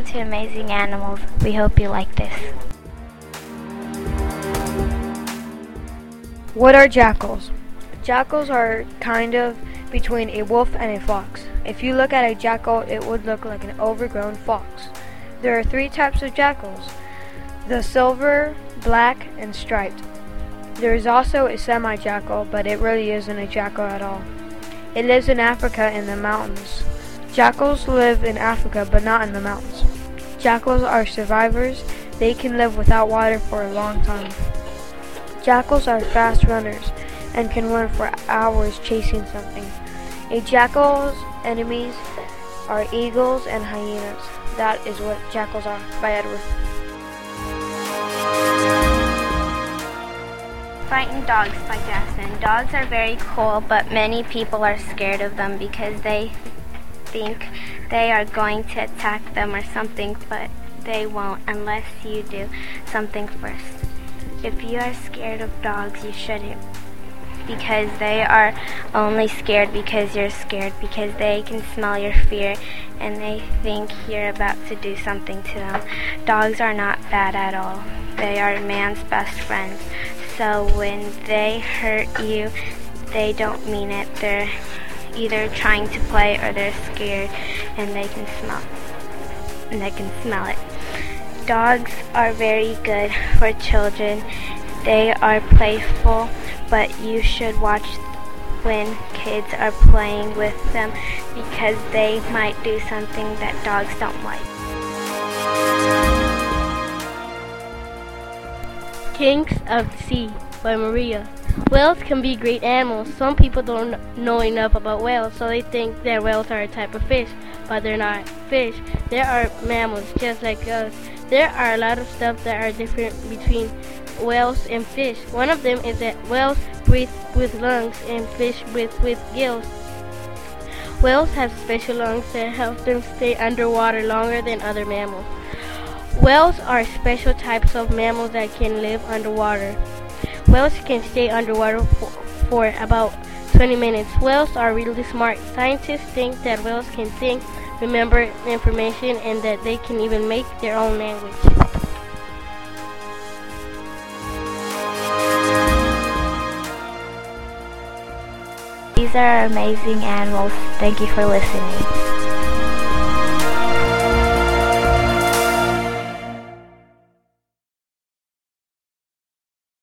to Amazing Animals. We hope you like this. What are jackals? Jackals are kind of between a wolf and a fox. If you look at a jackal, it would look like an overgrown fox. There are 3 types of jackals: the silver, black, and striped. There is also a semi-jackal, but it really isn't a jackal at all. It lives in Africa in the mountains. Jackals live in Africa, but not in the mountains. Jackals are survivors. They can live without water for a long time. Jackals are fast runners and can run for hours chasing something. A jackal's enemies are eagles and hyenas. That is what jackals are, by Edward. Frightened Dogs by Jackson. Dogs are very cool, but many people are scared of them because they think they are going to attack them or something, but they won't unless you do something first. If you are scared of dogs, you shouldn't, because they are only scared because you're scared, because they can smell your fear and they think you're about to do something to them. Dogs are not bad at all. They are man's best friends. So when they hurt you, they don't mean it. They're either trying to play or they're scared, and they can smell it. Dogs are very good for children. They are playful, but you should watch when kids are playing with them because they might do something that dogs don't like. Kings of the Sea by Maria. Whales can be great animals. Some people don't know enough about whales, so they think that whales are a type of fish, but they're not fish. They are mammals just like us. There are a lot of stuff that are different between whales and fish. One of them is that whales breathe with lungs and fish breathe with gills. Whales have special lungs that help them stay underwater longer than other mammals. Whales are special types of mammals that can live underwater. Whales can stay underwater for about 20 minutes. Whales are really smart. Scientists think that whales can think, remember information, and that they can even make their own language. These are Amazing Animals. Thank you for listening.